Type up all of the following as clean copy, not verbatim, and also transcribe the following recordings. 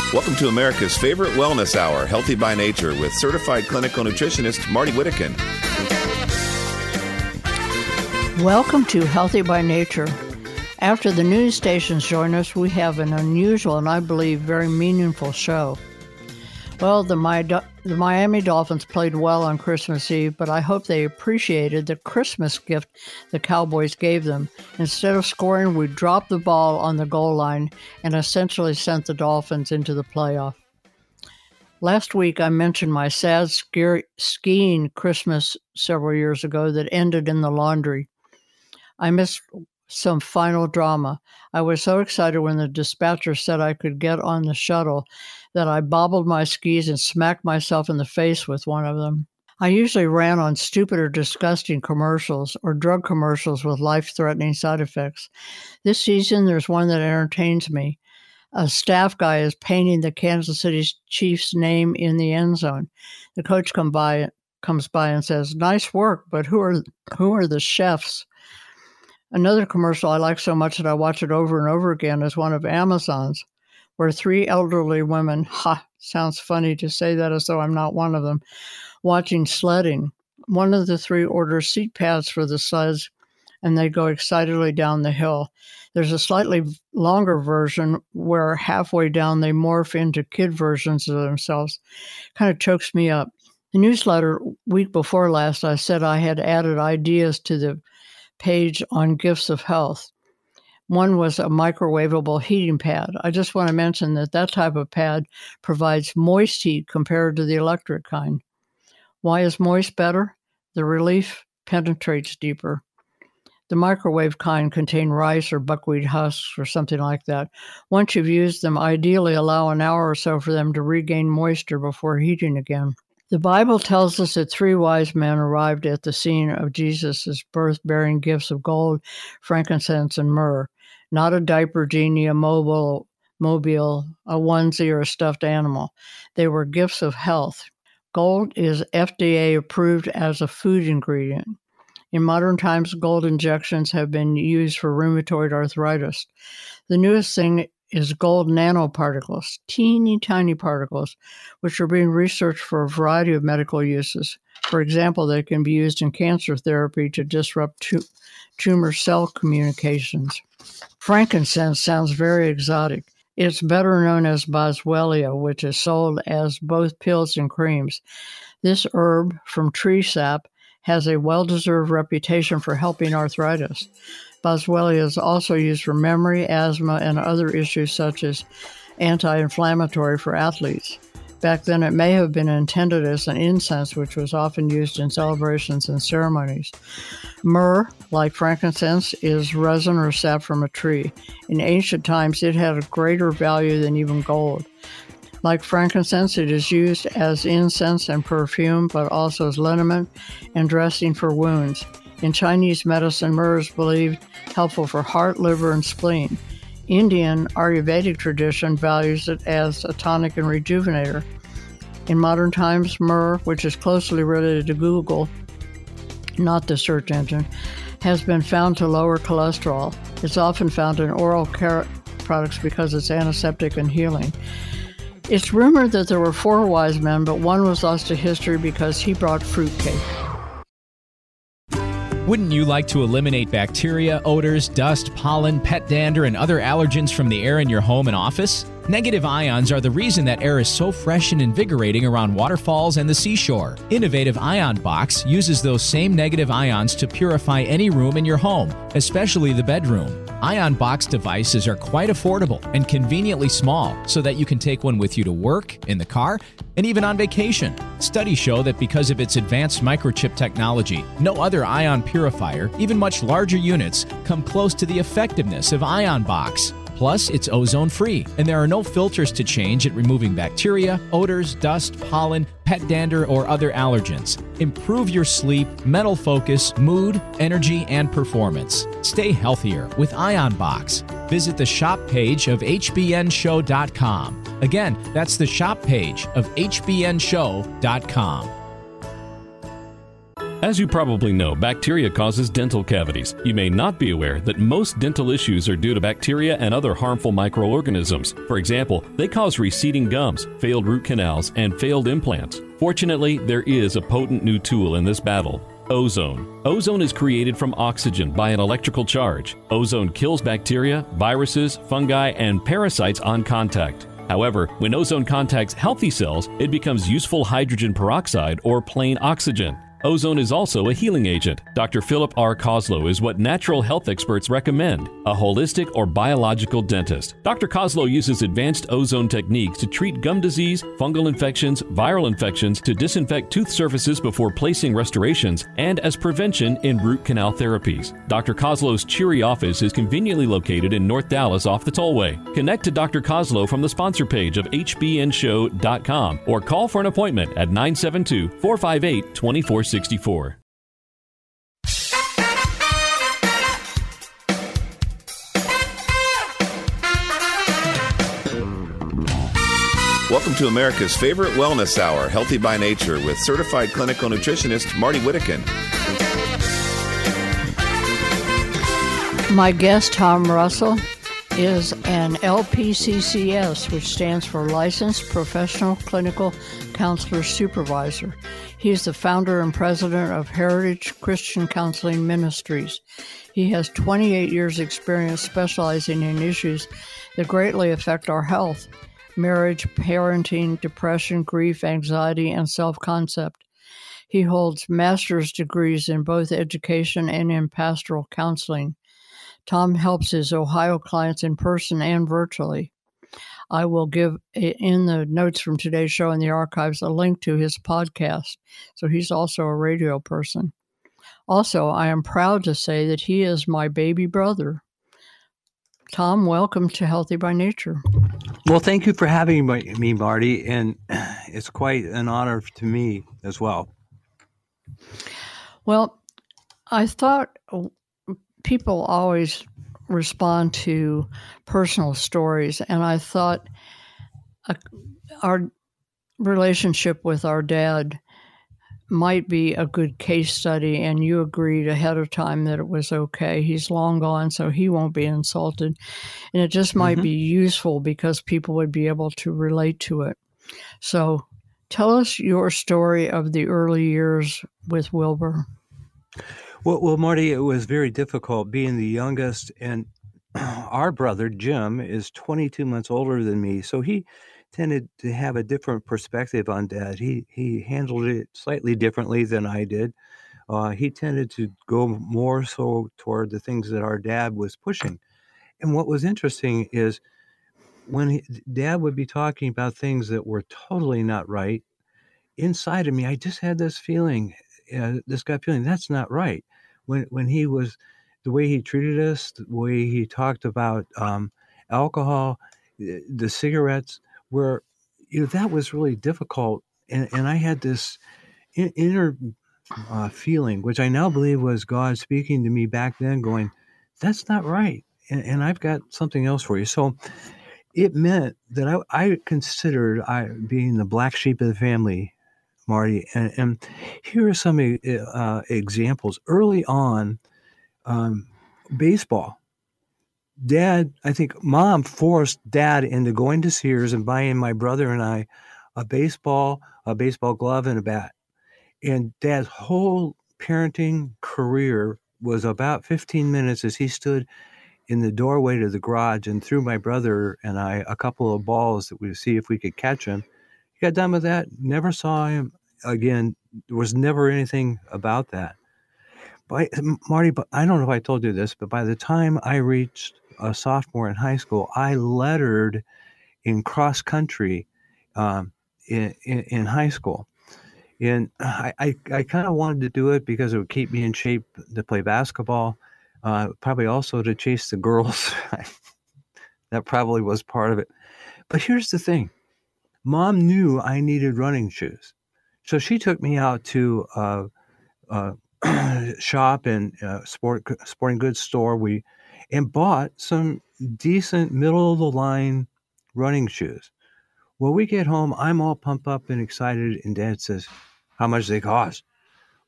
Welcome to America's favorite wellness hour, Healthy by Nature, with certified clinical nutritionist Marty Whittakin. Welcome to Healthy by Nature. After the news stations join us, we have an unusual and I believe very meaningful show. Well, the Miami Dolphins played well on Christmas Eve, but I hope they appreciated the Christmas gift the Cowboys gave them. Instead of scoring, we dropped the ball on the goal line and essentially sent the Dolphins into the playoff. Last week, I mentioned my sad skiing Christmas several years ago that ended in the laundry. I missed some final drama. I was so excited when the dispatcher said I could get on the shuttle that I bobbled my skis and smacked myself in the face with one of them. I usually ran on stupid or disgusting commercials or drug commercials with life-threatening side effects. This season, there's one that entertains me. A staff guy is painting the Kansas City Chiefs name in the end zone. The coach comes by and says, "Nice work, but who are the chefs?" Another commercial I like so much that I watch it over and over again is one of Amazon's, where three elderly women, sounds funny to say that as though I'm not one of them, watching sledding. One of the three orders seat pads for the sleds, and they go excitedly down the hill. There's a slightly longer version where halfway down they morph into kid versions of themselves. Kind of chokes me up. The newsletter week before last, I said I had added ideas to the page on gifts of health. One was a microwavable heating pad. I just want to mention that type of pad provides moist heat compared to the electric kind. Why is moist better? The relief penetrates deeper. The microwave kind contain rice or buckwheat husks or something like that. Once you've used them, ideally allow an hour or so for them to regain moisture before heating again. The Bible tells us that three wise men arrived at the scene of Jesus' birth bearing gifts of gold, frankincense, and myrrh. Not a diaper genie, a mobile, a onesie, or a stuffed animal. They were gifts of health. Gold is FDA approved as a food ingredient. In modern times, gold injections have been used for rheumatoid arthritis. The newest thing is gold nanoparticles, teeny tiny particles, which are being researched for a variety of medical uses. For example, they can be used in cancer therapy to disrupt tumor cell communications. Frankincense sounds very exotic. It's better known as boswellia, which is sold as both pills and creams. This herb from tree sap has a well-deserved reputation for helping arthritis. Boswellia is also used for memory, asthma, and other issues such as anti-inflammatory for athletes. Back then, it may have been intended as an incense, which was often used in celebrations and ceremonies. Myrrh, like frankincense, is resin or sap from a tree. In ancient times, it had a greater value than even gold. Like frankincense, it is used as incense and perfume, but also as liniment and dressing for wounds. In Chinese medicine, myrrh is believed helpful for heart, liver, and spleen. Indian Ayurvedic tradition values it as a tonic and rejuvenator. In modern times, myrrh, which is closely related to Google, not the search engine, has been found to lower cholesterol. It's often found in oral care products because it's antiseptic and healing. It's rumored that there were 4 wise men, but one was lost to history because he brought fruitcake. Wouldn't you like to eliminate bacteria, odors, dust, pollen, pet dander, and other allergens from the air in your home and office? Negative ions are the reason that air is so fresh and invigorating around waterfalls and the seashore. Innovative Ion Box uses those same negative ions to purify any room in your home, especially the bedroom. Ion Box devices are quite affordable and conveniently small so that you can take one with you to work, in the car, and even on vacation. Studies show that because of its advanced microchip technology, no other ion purifier, even much larger units, come close to the effectiveness of Ion Box. Plus, it's ozone-free, and there are no filters to change at removing bacteria, odors, dust, pollen, pet dander, or other allergens. Improve your sleep, mental focus, mood, energy, and performance. Stay healthier with Ion Box. Visit the shop page of hbnshow.com. Again, that's the shop page of hbnshow.com. As you probably know, bacteria causes dental cavities. You may not be aware that most dental issues are due to bacteria and other harmful microorganisms. For example, they cause receding gums, failed root canals, and failed implants. Fortunately, there is a potent new tool in this battle: ozone. Ozone is created from oxygen by an electrical charge. Ozone kills bacteria, viruses, fungi, and parasites on contact. However, when ozone contacts healthy cells, it becomes useful hydrogen peroxide or plain oxygen. Ozone is also a healing agent. Dr. Philip R. Koslow is what natural health experts recommend: a holistic or biological dentist. Dr. Koslow uses advanced ozone techniques to treat gum disease, fungal infections, viral infections, to disinfect tooth surfaces before placing restorations, and as prevention in root canal therapies. Dr. Koslow's cheery office is conveniently located in North Dallas off the Tollway. Connect to Dr. Koslow from the sponsor page of hbnshow.com or call for an appointment at 972-458-2464. Welcome to America's favorite wellness hour, Healthy by Nature, with certified clinical nutritionist Marty Whittakin. My guest, Tom Russell, is an LPCCS, which stands for Licensed Professional Clinical Counselor Supervisor. He is the founder and president of Heritage Christian Counseling Ministries. He has 28 years' experience specializing in issues that greatly affect our health: marriage, parenting, depression, grief, anxiety, and self-concept. He holds master's degrees in both education and in pastoral counseling. Tom helps his Ohio clients in person and virtually. I will give in the notes from today's show in the archives a link to his podcast. So he's also a radio person. Also, I am proud to say that he is my baby brother. Tom, welcome to Healthy by Nature. Well, thank you for having me, Marty, and it's quite an honor to me as well. Well, I thought people always respond to personal stories, and I thought our relationship with our dad might be a good case study, and you agreed ahead of time that it was okay. He's long gone, so he won't be insulted, and it just might be useful because people would be able to relate to it. So tell us your story of the early years with Wilbur. Well, Marty, it was very difficult being the youngest, and our brother, Jim, is 22 months older than me, so he tended to have a different perspective on Dad. He handled it slightly differently than I did. He tended to go more so toward the things that our dad was pushing. And what was interesting is when Dad would be talking about things that were totally not right, inside of me, I just had this feeling, this gut feeling, that's not right. When he was, the way he treated us, the way he talked about alcohol, the cigarettes, where that was really difficult. And I had this inner feeling, which I now believe was God speaking to me back then, going, that's not right. And I've got something else for you. So it meant that I considered being the black sheep of the family, Marty. And here are some examples. Early on, baseball. Dad, I think Mom forced Dad into going to Sears and buying my brother and I a baseball glove, and a bat. And Dad's whole parenting career was about 15 minutes as he stood in the doorway to the garage and threw my brother and I a couple of balls that we would see if we could catch him. He got done with that, never saw him again. There was never anything about that. But Marty, I don't know if I told you this, but by the time I reached a sophomore in high school, I lettered in cross country in high school. And I kind of wanted to do it because it would keep me in shape to play basketball, probably also to chase the girls. That probably was part of it. But here's the thing. Mom knew I needed running shoes. So she took me out to shop and sporting goods store. And bought some decent middle-of-the-line running shoes. Well, we get home, I'm all pumped up and excited, and Dad says, how much they cost?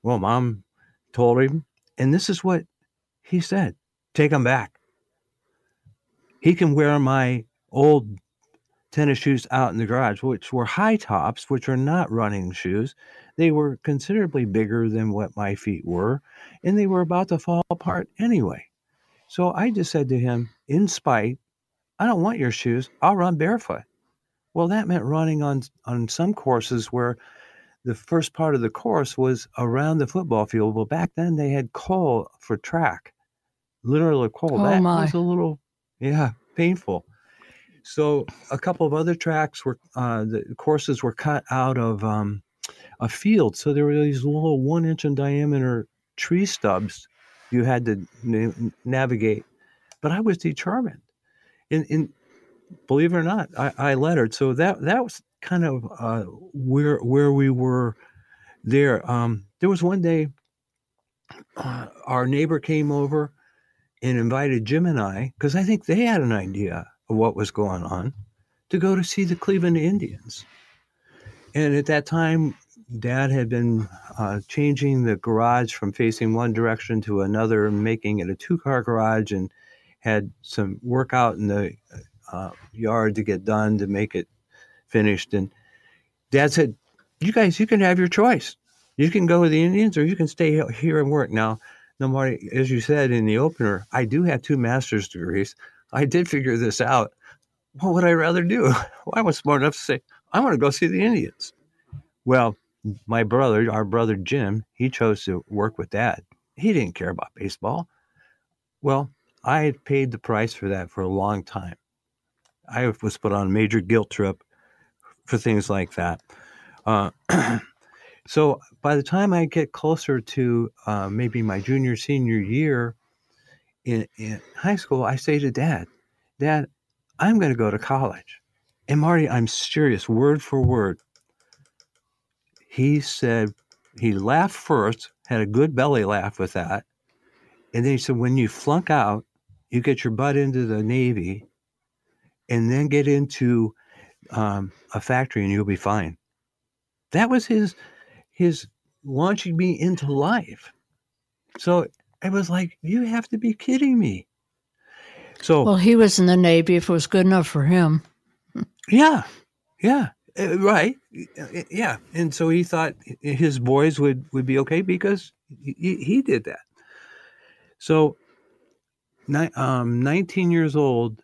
Well, Mom told him, and this is what he said: take them back. He can wear my old tennis shoes out in the garage, which were high tops, which are not running shoes. They were considerably bigger than what my feet were, and they were about to fall apart anyway. So I just said to him, in spite, I don't want your shoes. I'll run barefoot. Well, that meant running on some courses where the first part of the course was around the football field. Well, back then they had coal for track, literally coal. Oh, that my. was a little, painful. So a couple of other tracks were, the courses were cut out of a field. So there were these little 1 inch in diameter tree stubs you had to navigate. But I was determined. And believe it or not, I lettered. So that was kind of where we were there. There was one day our neighbor came over and invited Jim and I, because I think they had an idea of what was going on, to go to see the Cleveland Indians. And at that time, Dad had been changing the garage from facing one direction to another, making it a 2-car garage, and had some work out in the yard to get done to make it finished. And Dad said, you guys, you can have your choice. You can go with the Indians or you can stay here and work. Now, Marty, as you said in the opener, I do have 2 master's degrees. I did figure this out. What would I rather do? Well, I was smart enough to say, I want to go see the Indians. Well, our brother Jim, he chose to work with Dad. He didn't care about baseball. Well, I had paid the price for that for a long time. I was put on a major guilt trip for things like that. So by the time I get closer to maybe my junior, senior year in high school, I say to Dad, I'm going to go to college. And Marty, I'm serious, word for word. He said, he laughed first, had a good belly laugh with that. And then he said, when you flunk out, you get your butt into the Navy and then get into a factory and you'll be fine. That was his launching me into life. So I was like, you have to be kidding me. So, well, he was in the Navy if it was good enough for him. Yeah, right. Yeah. And so he thought his boys would be okay because he did that. So 19 years old,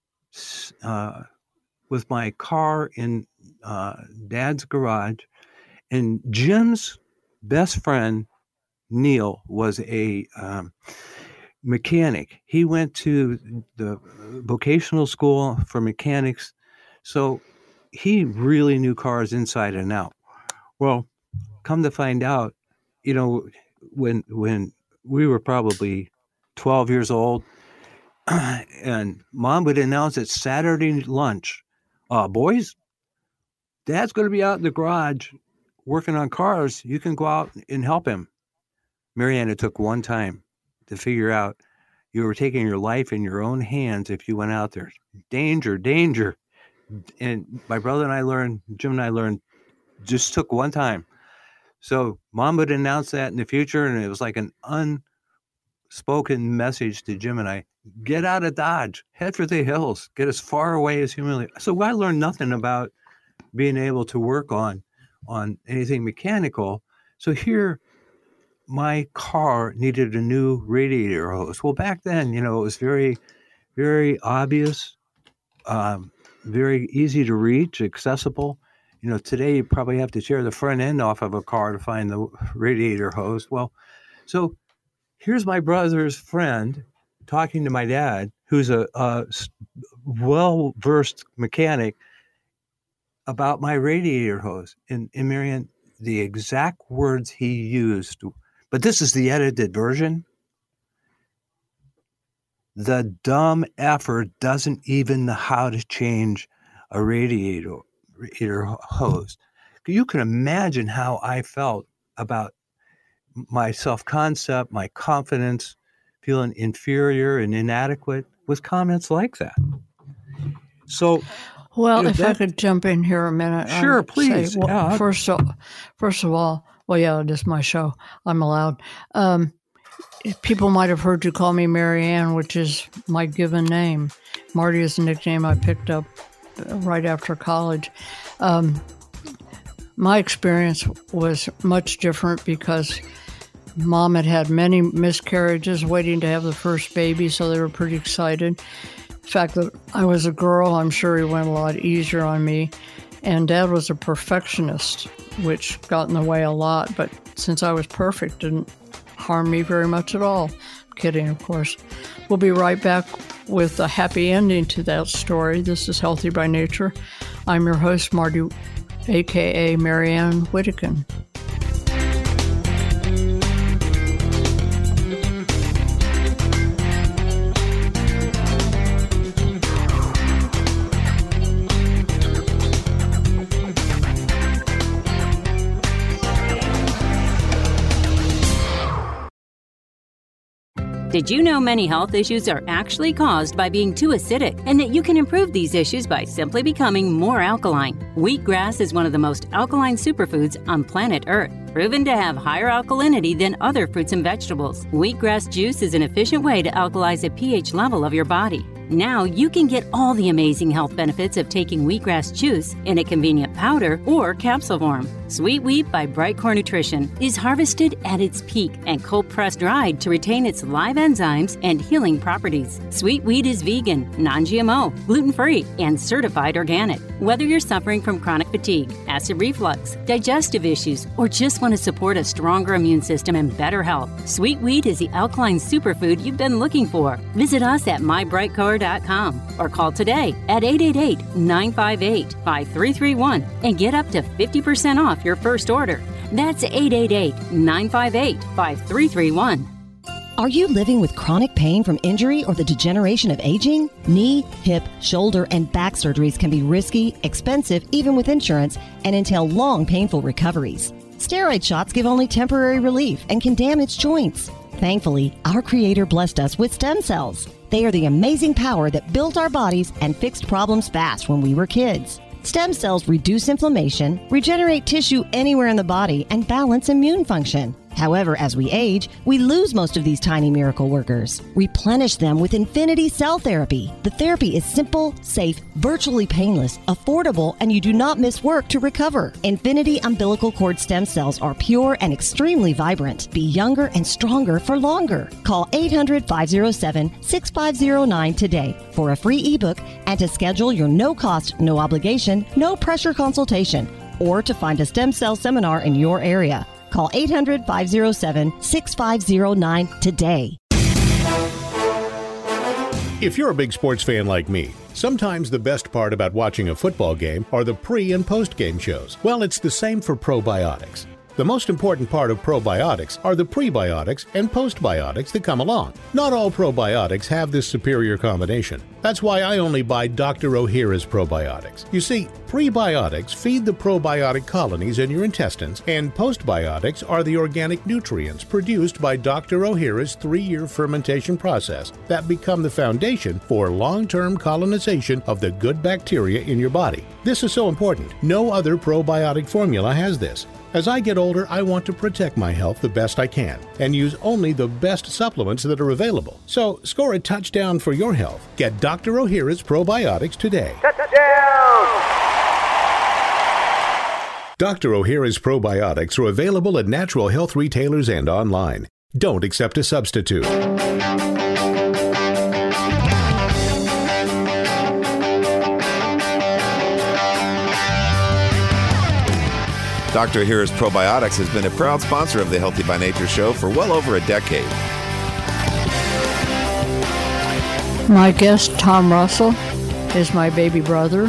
with my car in Dad's garage, and Jim's best friend, Neil, was a mechanic. He went to the vocational school for mechanics, so he really knew cars inside and out. Well, come to find out, when we were probably 12 years old, and Mom would announce at Saturday lunch, boys, Dad's going to be out in the garage working on cars. You can go out and help him. Marianne, it took one time to figure out you were taking your life in your own hands if you went out there. Danger, danger. And my brother and I learned, Jim and I learned, just took one time. So Mom would announce that in the future, and it was like an unspoken message to Jim and I, get out of Dodge, head for the hills, get as far away as humanly. So I learned nothing about being able to work on anything mechanical. So here, my car needed a new radiator hose. Well, back then, it was very, very obvious, very easy to reach, accessible. Today you probably have to tear the front end off of a car to find the radiator hose. Well, so here's my brother's friend talking to my dad, who's a well-versed mechanic, about my radiator hose. And Marianne, the exact words he used, but this is the edited version. The dumb effer doesn't even know how to change a radiator hose. You can imagine how I felt about my self-concept, my confidence, feeling inferior and inadequate with comments like that. So, well, if I could jump in here a minute. Sure, please. Say, well, first of all, Well, yeah, it is my show. I'm allowed. People might have heard you call me Mary Ann, which is my given name. Marty is a nickname I picked up right after college. My experience was much different because Mom had many miscarriages waiting to have the first baby, so they were pretty excited. The fact that I was a girl, I'm sure he went a lot easier on me. And Dad was a perfectionist, which got in the way a lot, but since I was perfect, didn't harm me very much at all. I'm kidding, of course. We'll be right back with a happy ending to that story. This is Healthy by Nature. I'm your host, Marty, a.k.a. Mary Ann Whittekin. Did you know many health issues are actually caused by being too acidic, and that you can improve these issues by simply becoming more alkaline? Wheatgrass is one of the most alkaline superfoods on planet Earth, proven to have higher alkalinity than other fruits and vegetables. Wheatgrass juice is an efficient way to alkalize the pH level of your body. Now you can get all the amazing health benefits of taking wheatgrass juice in a convenient powder or capsule form. Sweet Wheat by Brightcore Nutrition is harvested at its peak and cold-pressed dried to retain its live enzymes and healing properties. Sweet Wheat is vegan, non-GMO, gluten-free, and certified organic. Whether you're suffering from chronic fatigue, acid reflux, digestive issues, or just want to support a stronger immune system and better health, Sweet Wheat is the alkaline superfood you've been looking for. Visit us at mybrightcore.com or call today at 888-958-5331 and get up to 50% off your first order. That's 888-958-5331. Are you living with chronic pain from injury or the degeneration of aging? Knee, hip, shoulder, and back surgeries can be risky, expensive, even with insurance, and entail long, painful recoveries. Steroid shots give only temporary relief and can damage joints. Thankfully, our Creator blessed us with stem cells. They are the amazing power that built our bodies and fixed problems fast when we were kids. Stem cells reduce inflammation, regenerate tissue anywhere in the body, and balance immune function. However, as we age, we lose most of these tiny miracle workers. Replenish them with Infinity Cell Therapy. The therapy is simple, safe, virtually painless, affordable, and you do not miss work to recover. Infinity umbilical cord stem cells are pure and extremely vibrant. Be younger and stronger for longer. Call 800-507-6509 today for a free ebook and to schedule your no-cost, no-obligation, no-pressure consultation, or to find a stem cell seminar in your area. Call 800-507-6509 today. If you're a big sports fan like me, sometimes the best part about watching a football game are the pre- and post-game shows. Well, it's the same for probiotics. The most important part of probiotics are the prebiotics and postbiotics that come along. Not all probiotics have this superior combination. That's why I only buy Dr. Ohhira's probiotics. You see, prebiotics feed the probiotic colonies in your intestines, and postbiotics are the organic nutrients produced by Dr. Ohhira's 3-year fermentation process that become the foundation for long-term colonization of the good bacteria in your body. This is so important. No other probiotic formula has this. As I get older, I want to protect my health the best I can and use only the best supplements that are available. So score a touchdown for your health. Get Dr. Ohhira's probiotics today. Touchdown! Dr. Ohhira's probiotics are available at natural health retailers and online. Don't accept a substitute. Dr. Ohhira's Probiotics has been a proud sponsor of the Healthy by Nature show for well over a decade. My guest, Tom Russell, is my baby brother.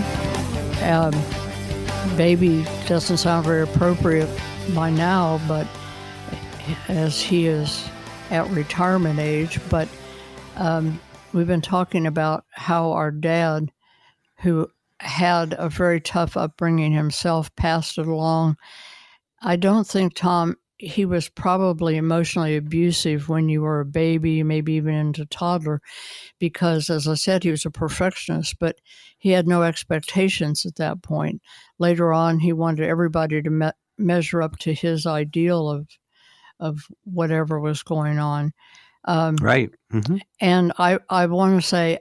Baby doesn't sound very appropriate by now, but as he is at retirement age. But we've been talking about how our dad, who had a very tough upbringing himself, passed it along. I don't think, Tom, he was probably emotionally abusive when you were a baby, maybe even into toddler, because, as I said, he was a perfectionist, but he had no expectations at that point. Later on, he wanted everybody to measure up to his ideal of whatever was going on. Right. Mm-hmm. And I want to say,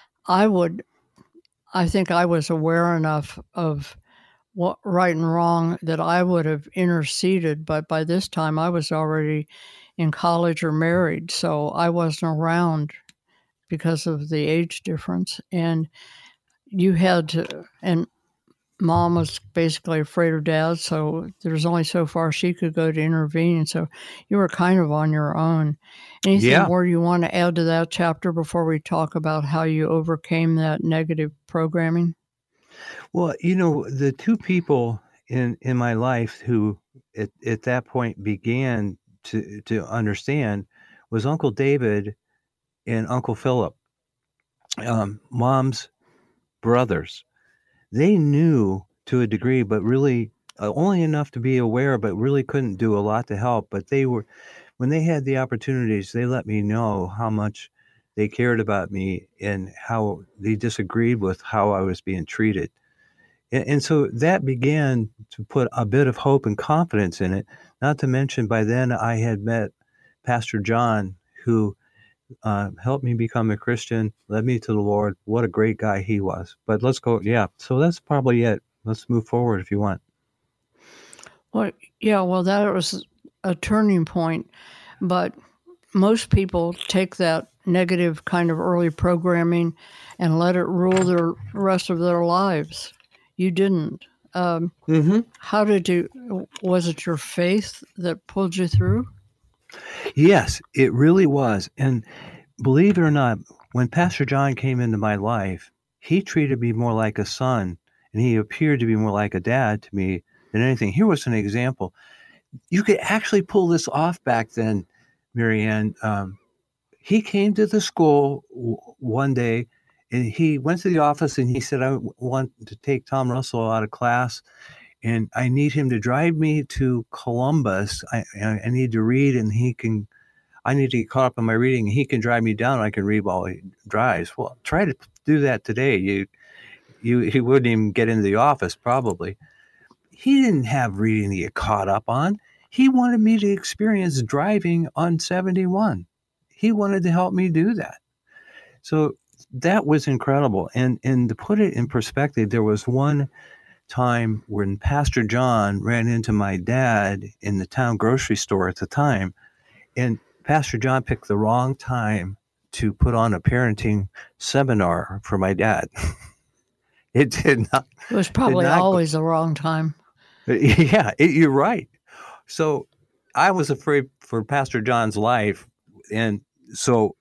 I think I was aware enough of what right and wrong that I would have interceded, but by this time I was already in college or married, so I wasn't around because of the age difference. And you had to, and Mom was basically afraid of Dad, so there's only so far she could go to intervene. So you were kind of on your own. Anything more you want to add to that chapter before we talk about how you overcame that negative programming? Well, the two people in my life who at that point began to understand was Uncle David and Uncle Philip, Mom's brothers. They knew to a degree, but really only enough to be aware, but really couldn't do a lot to help. But when they had the opportunities, they let me know how much they cared about me and how they disagreed with how I was being treated. And so that began to put a bit of hope and confidence in it. Not to mention, by then I had met Pastor John, who helped me become a Christian, led me to the Lord. What a great guy he was. But let's go. Yeah. So that's probably it. Let's move forward if you want. Well, yeah, that was a turning point. But most people take that negative kind of early programming and let it rule the rest of their lives. You didn't. How did you, was it your faith that pulled you through? Yes, it really was. And believe it or not, when Pastor John came into my life, he treated me more like a son, and he appeared to be more like a dad to me than anything. Here was an example. You could actually pull this off back then, Marianne. He came to the school one day, and he went to the office and he said, I want to take Tom Russell out of class, and I need him to drive me to Columbus. I need to read, and I need to get caught up in my reading, and he can drive me down, and I can read while he drives. Well, try to do that today. He wouldn't even get into the office, probably. He didn't have reading to get caught up on. He wanted me to experience driving on 71. He wanted to help me do that. So that was incredible. And to put it in perspective, there was one time when Pastor John ran into my dad in the town grocery store at the time, and Pastor John picked the wrong time to put on a parenting seminar for my dad. It did not. It was probably always the wrong time. Yeah, you're right. So I was afraid for Pastor John's life. And so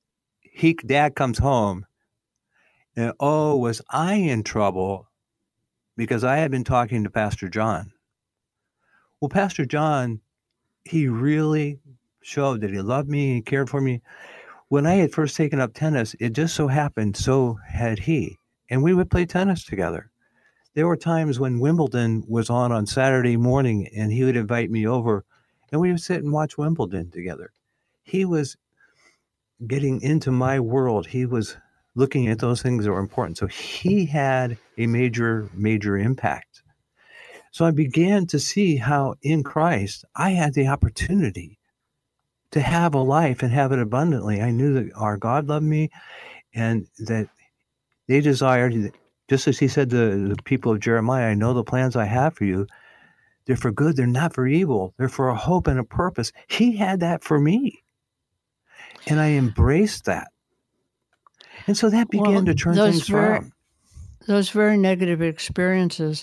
Dad comes home, and was I in trouble because I had been talking to Pastor John? Well, Pastor John, he really showed that he loved me and cared for me. When I had first taken up tennis, it just so happened so had he, and we would play tennis together. There were times when Wimbledon was on Saturday morning, and he would invite me over, and we would sit and watch Wimbledon together. He was getting into my world. He was looking at those things that were important. So he had a major, major impact. So I began to see how in Christ I had the opportunity to have a life and have it abundantly. I knew that our God loved me, and that they desired, just as he said to the people of Jeremiah, I know the plans I have for you. They're for good. They're not for evil. They're for a hope and a purpose. He had that for me. And I embraced that. And so that began to turn things around. Those very negative experiences,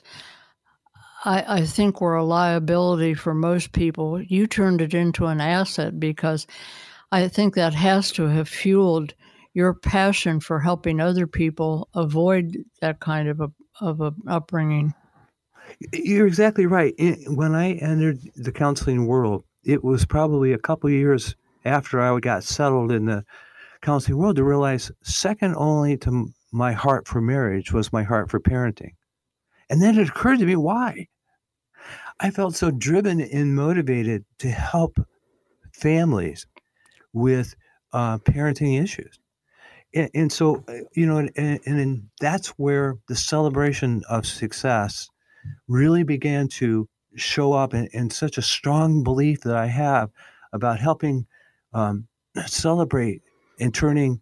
I think, were a liability for most people. You turned it into an asset, because I think that has to have fueled your passion for helping other people avoid that kind of a upbringing. You're exactly right. When I entered the counseling world, it was probably a couple of years after I got settled in the counseling world to realize second only to my heart for marriage was my heart for parenting. And then it occurred to me why. I felt so driven and motivated to help families with parenting issues. And so, and that's where the celebration of success really began to show up in such a strong belief that I have about helping celebrate and turning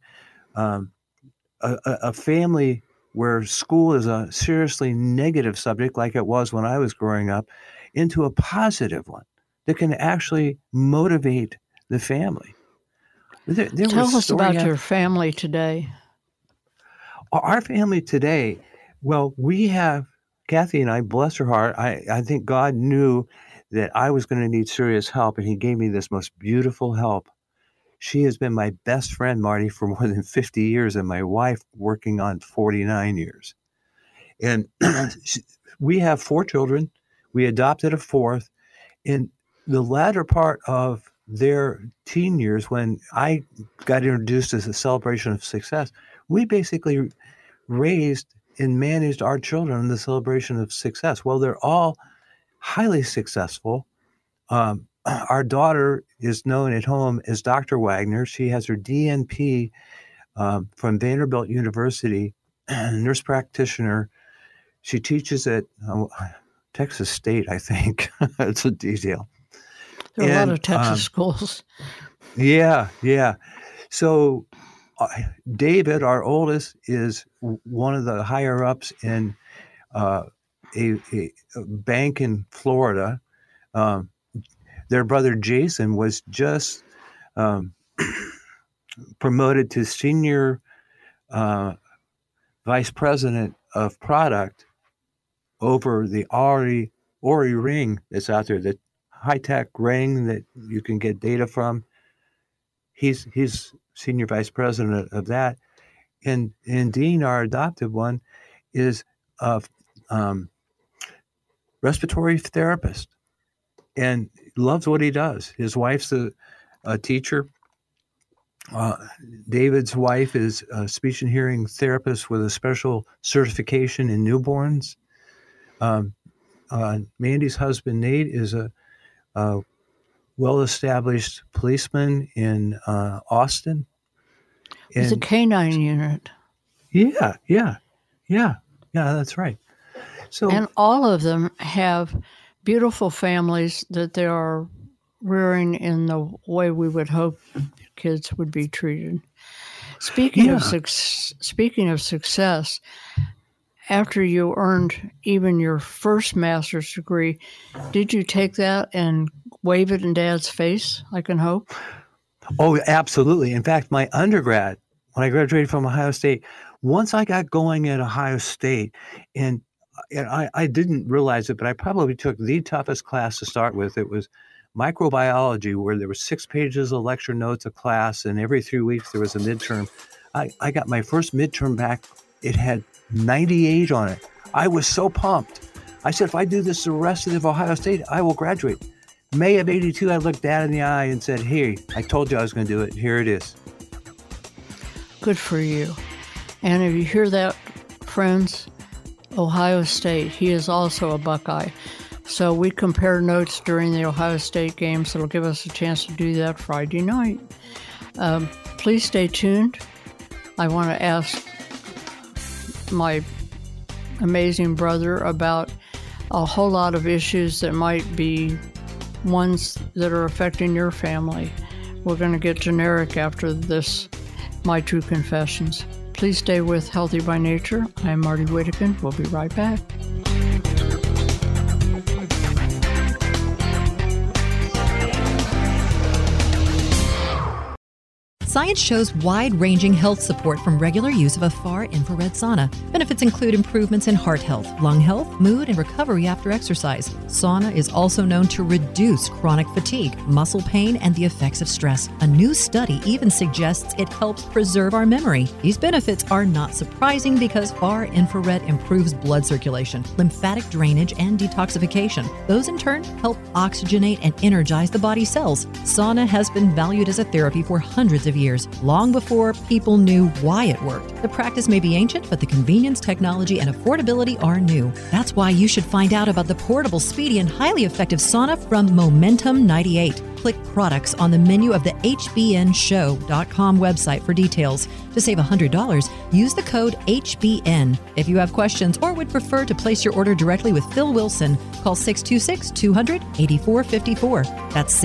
a family where school is a seriously negative subject, like it was when I was growing up, into a positive one that can actually motivate the family. Tell us about your family today. Our family today, well, we have Kathy and I, bless her heart, I think God knew that I was going to need serious help, and he gave me this most beautiful help. She has been my best friend, Marty, for more than 50 years, and my wife working on 49 years. And we have 4 children. We adopted a 4th. In the latter part of their teen years, when I got introduced as a celebration of success, we basically raised and managed our children in the celebration of success. Well, they're all highly successful. Our daughter is known at home as Dr. Wagner. She has her DNP from Vanderbilt University, nurse practitioner. She teaches at Texas State, I think. It's a detail. There are a lot of Texas schools. Yeah. So David, our oldest, is one of the higher ups in a bank in Florida. Their brother Jason was just promoted to senior vice president of product over the Ori ring that's out there, the high-tech ring that you can get data from. He's senior vice president of that. And Dean, our adopted one, is a respiratory therapist and loves what he does. His wife's a teacher. David's wife is a speech and hearing therapist with a special certification in newborns. Mandy's husband, Nate, is a well-established policeman in Austin. It's a canine unit. Yeah, that's right. So, and all of them have beautiful families that they are rearing in the way we would hope kids would be treated. Speaking of success, after you earned even your first master's degree, did you take that and wave it in Dad's face, I can hope? Oh, absolutely. In fact, my undergrad, when I graduated from Ohio State, once I got going at Ohio State, and I didn't realize it, but I probably took the toughest class to start with. It was microbiology, where there were 6 pages of lecture notes a class, and every 3 weeks there was a midterm. I got my first midterm back. It had 98 on it. I was so pumped. I said, if I do this the rest of Ohio State, I will graduate. May of '82, I looked Dad in the eye and said, hey, I told you I was going to do it. Here it is. Good for you. And if you hear that, friends, Ohio State, he is also a Buckeye. So we compare notes during the Ohio State games. It'll give us a chance to do that Friday night. Please stay tuned. I want to ask my amazing brother about a whole lot of issues that might be ones that are affecting your family. We're going to get generic after this, My True Confessions. Please stay with Healthy by Nature. I'm Marty Whittakin. We'll be right back. Science shows wide-ranging health support from regular use of a far-infrared sauna. Benefits include improvements in heart health, lung health, mood, and recovery after exercise. Sauna is also known to reduce chronic fatigue, muscle pain, and the effects of stress. A new study even suggests it helps preserve our memory. These benefits are not surprising because far-infrared improves blood circulation, lymphatic drainage, and detoxification. Those in turn help oxygenate and energize the body cells. Sauna has been valued as a therapy for hundreds of years years, long before people knew why it worked. The practice may be ancient, but the convenience, technology, and affordability are new. That's why you should find out about the portable, speedy, and highly effective sauna from Momentum 98. Click products on the menu of the hbnshow.com website for details. To save $100, use the code HBN. If you have questions or would prefer to place your order directly with Phil Wilson, call 626-200-8454. That's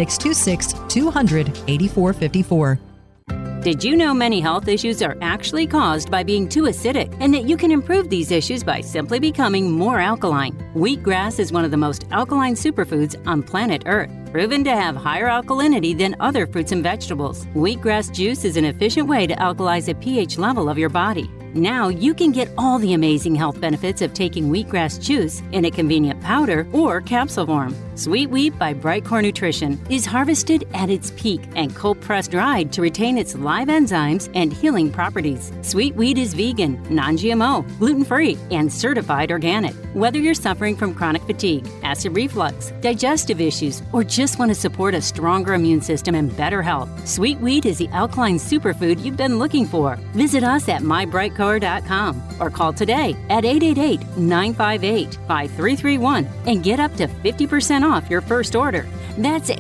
626-200-8454. Did you know many health issues are actually caused by being too acidic, and that you can improve these issues by simply becoming more alkaline? Wheatgrass is one of the most alkaline superfoods on planet Earth, proven to have higher alkalinity than other fruits and vegetables. Wheatgrass juice is an efficient way to alkalize the pH level of your body. Now you can get all the amazing health benefits of taking wheatgrass juice in a convenient powder or capsule form. Sweet Wheat by Brightcore Nutrition is harvested at its peak and cold-pressed dried to retain its live enzymes and healing properties. Sweet Wheat is vegan, non-GMO, gluten-free, and certified organic. Whether you're suffering from chronic fatigue, acid reflux, digestive issues, or just want to support a stronger immune system and better health, Sweet Wheat is the alkaline superfood you've been looking for. Visit us at mybrightcore.com or call today at 888-958-5331 and get up to 50% off your first order. That's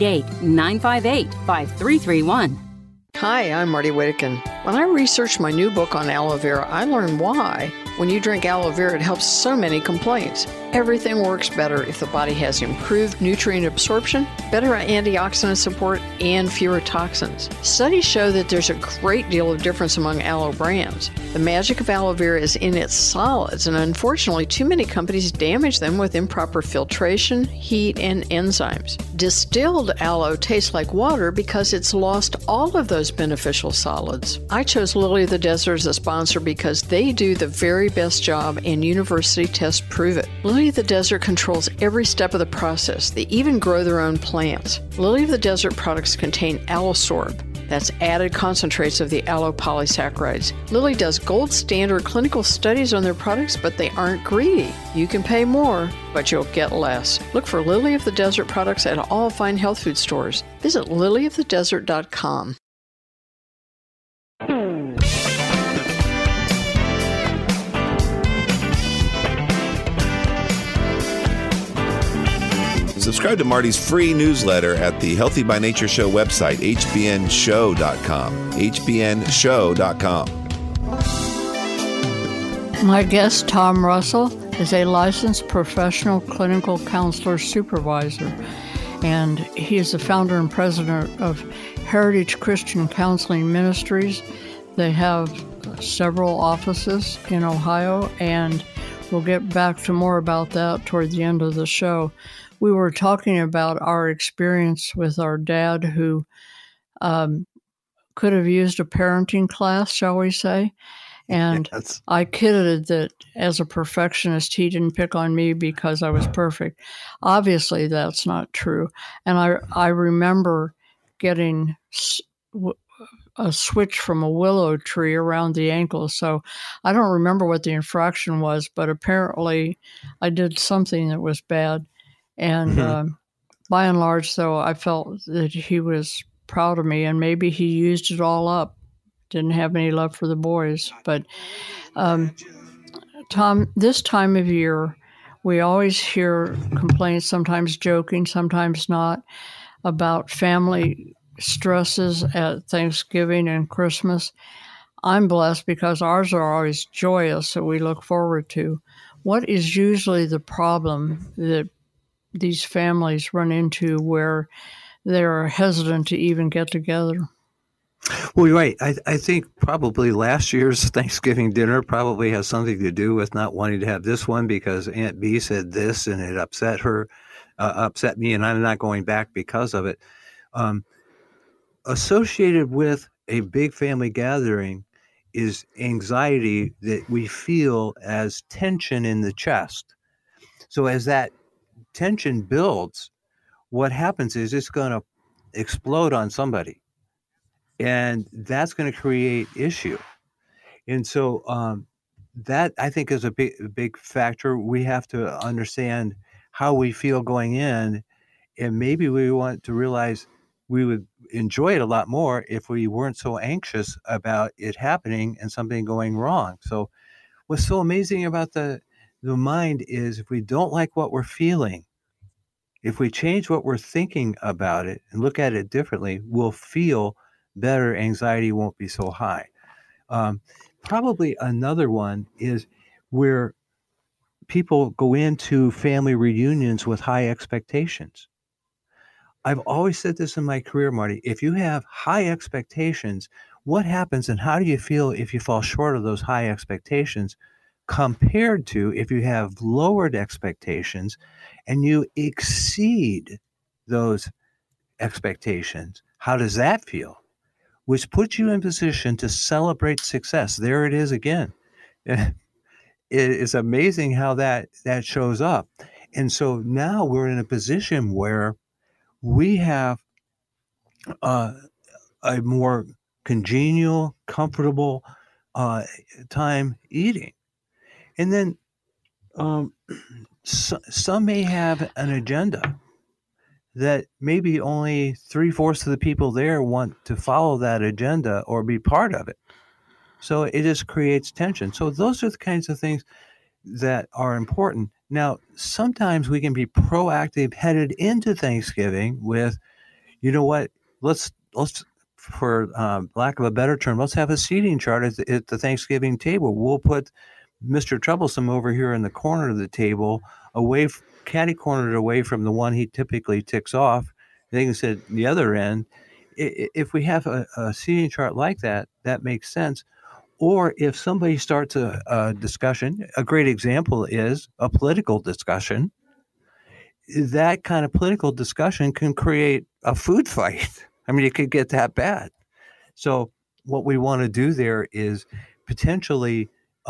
888-958-5331. Hi, I'm Marty Whittakin. When I researched my new book on aloe vera, I learned why. When you drink aloe vera, it helps so many complaints. Everything works better if the body has improved nutrient absorption, better antioxidant support, and fewer toxins. Studies show that there's a great deal of difference among aloe brands. The magic of aloe vera is in its solids, and unfortunately, too many companies damage them with improper filtration, heat, and enzymes. Distilled aloe tastes like water because it's lost all of those beneficial solids. I chose Lily of the Desert as a sponsor because they do the very best job, and university tests prove it. Lily of the Desert controls every step of the process. They even grow their own plants. Lily of the Desert products contain Allosorb. That's added concentrates of the aloe polysaccharides. Lilly does gold standard clinical studies on their products, but they aren't greedy. You can pay more, but you'll get less. Look for Lily of the Desert products at all fine health food stores. Visit lilyofthedesert.com. Subscribe to Marty's free newsletter at the Healthy by Nature Show website, hbnshow.com. hbnshow.com. My guest, Tom Russell, is a licensed professional clinical counselor supervisor, and he is the founder and president of Heritage Christian Counseling Ministries. They have several offices in Ohio, and we'll get back to more about that toward the end of the show. We were talking about our experience with our dad, who could have used a parenting class, shall we say. And yes. I kidded that as a perfectionist, he didn't pick on me because I was perfect. Obviously, that's not true. And I remember getting a switch from a willow tree around the ankle. So I don't remember what the infraction was, but apparently I did something that was bad. And by and large, though, I felt that he was proud of me, and maybe he used it all up. Didn't have any love for the boys. But, Tom, this time of year, we always hear complaints, sometimes joking, sometimes not, about family stresses at Thanksgiving and Christmas. I'm blessed because ours are always joyous that we look forward to. What is usually the problem that these families run into where they're hesitant to even get together? Well, you're right. I think probably last year's Thanksgiving dinner probably has something to do with not wanting to have this one because Aunt B said this and it upset her, upset me, and I'm not going back because of it. Associated with a big family gathering is anxiety that we feel as tension in the chest. So as that tension builds, what happens is it's going to explode on somebody, and that's going to create issue. And so that, I think, is a big factor. We have to understand how we feel going in, and maybe we want to realize we would enjoy it a lot more if we weren't so anxious about it happening and something going wrong. So what's so amazing about the mind is if we don't like what we're feeling, if we change what we're thinking about it and look at it differently, we'll feel better. Anxiety won't be so high. Probably another one is where people go into family reunions with high expectations. I've always said this in my career, Marty. If you have high expectations, what happens and how do you feel if you fall short of those high expectations compared to if you have lowered expectations and you exceed those expectations? How does that feel? Which puts you in position to celebrate success. There it is again. It is amazing how that shows up. And so now we're in a position where we have a more congenial, comfortable time eating. And then some may have an agenda that maybe only 3/4 of the people there want to follow that agenda or be part of it. So it just creates tension. So those are the kinds of things that are important. Now, sometimes we can be proactive headed into Thanksgiving with, you know what, let's for lack of a better term, let's have a seating chart at the Thanksgiving table. We'll put Mr. Troublesome over here in the corner of the table, catty-cornered away from the one he typically ticks off. They can sit at the other end. If we have a seating chart like that, that makes sense. Or if somebody starts a discussion, a great example is a political discussion. That kind of political discussion can create a food fight. I mean, it could get that bad. So what we want to do there is potentially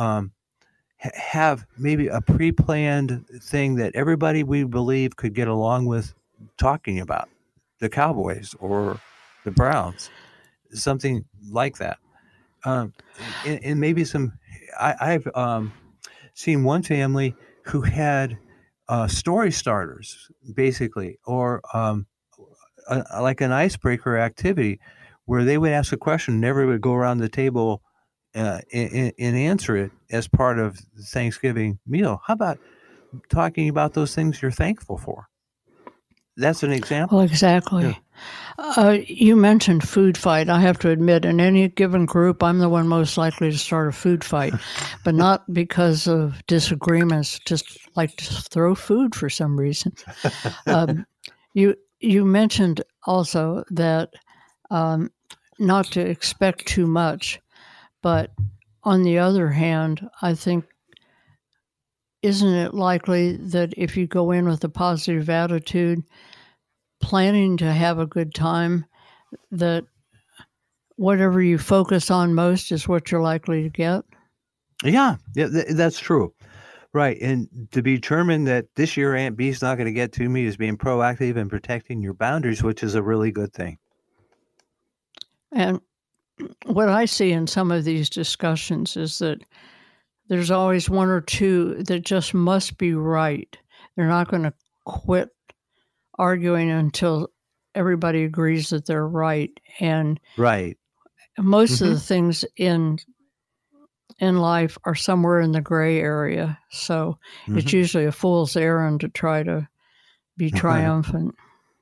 have maybe a pre-planned thing that everybody we believe could get along with talking about, the Cowboys or the Browns, something like that. And maybe I've seen one family who had story starters, basically, or like an icebreaker activity where they would ask a question and everybody would go around the table and answer it as part of the Thanksgiving meal. How about talking about those things you're thankful for? That's an example. Well, exactly. Yeah. You mentioned food fight. I have to admit, in any given group, I'm the one most likely to start a food fight, but not because of disagreements, just like to throw food for some reason. You mentioned also that not to expect too much, but on the other hand, I think, isn't it likely that if you go in with a positive attitude, planning to have a good time, that whatever you focus on most is what you're likely to get? Yeah, that's true. Right. And to be determined that this year Aunt B's not going to get to me is being proactive and protecting your boundaries, which is a really good thing. And what I see in some of these discussions is that there's always one or two that just must be right. They're not going to quit arguing until everybody agrees that they're right. And right. Most of the things in life are somewhere in the gray area. So it's usually a fool's errand to try to be triumphant.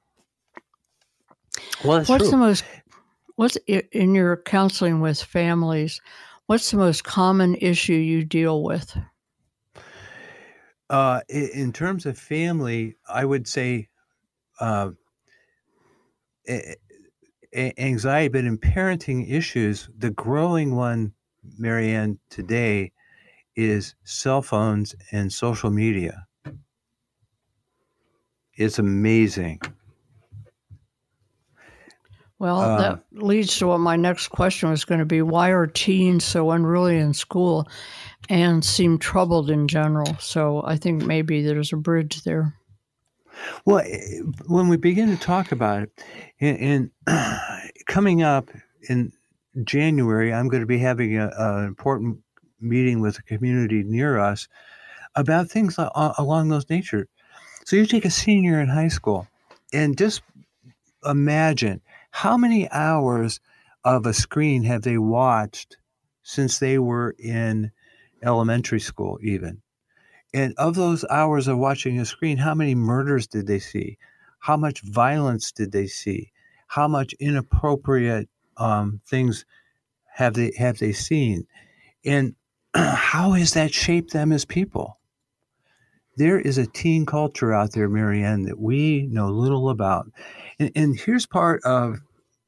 Well, that's true. What's in your counseling with families, what's the most common issue you deal with? In terms of family, I would say anxiety, but in parenting issues, the growing one, Marianne, today is cell phones and social media. It's amazing. Well, that leads to what my next question was going to be. Why are teens so unruly in school and seem troubled in general? So I think maybe there's a bridge there. Well, when we begin to talk about it, and coming up in January, I'm going to be having an important meeting with a community near us about things along those nature. So you take a senior in high school and just imagine How many hours of a screen have they watched since they were in elementary school even? And of those hours of watching a screen, how many murders did they see? How much violence did they see? How much inappropriate things have they seen? And how has that shaped them as people? There is a teen culture out there, Marianne, that we know little about. And here's part of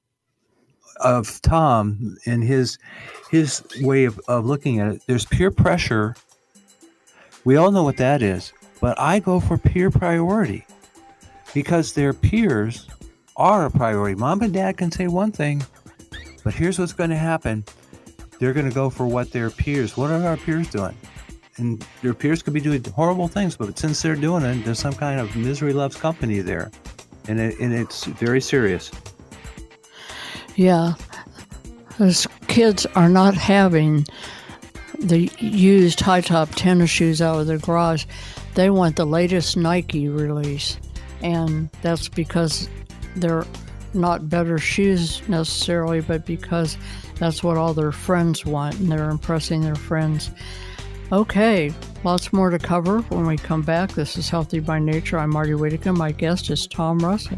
Tom and his way of looking at it. There's peer pressure. We all know what that is. But I go for peer priority because their peers are a priority. Mom and dad can say one thing, but here's what's going to happen. They're going to go for what their peers, what are our peers doing? And their peers could be doing horrible things, but since they're doing it, there's some kind of misery loves company there. And it's very serious. Yeah. Those kids are not having the used high-top tennis shoes out of their garage. They want the latest Nike release. And that's because they're not better shoes necessarily, but because that's what all their friends want, and they're impressing their friends. Okay, lots more to cover when we come back. This is Healthy by Nature. I'm Marty Whittaker. My guest is Tom Russell.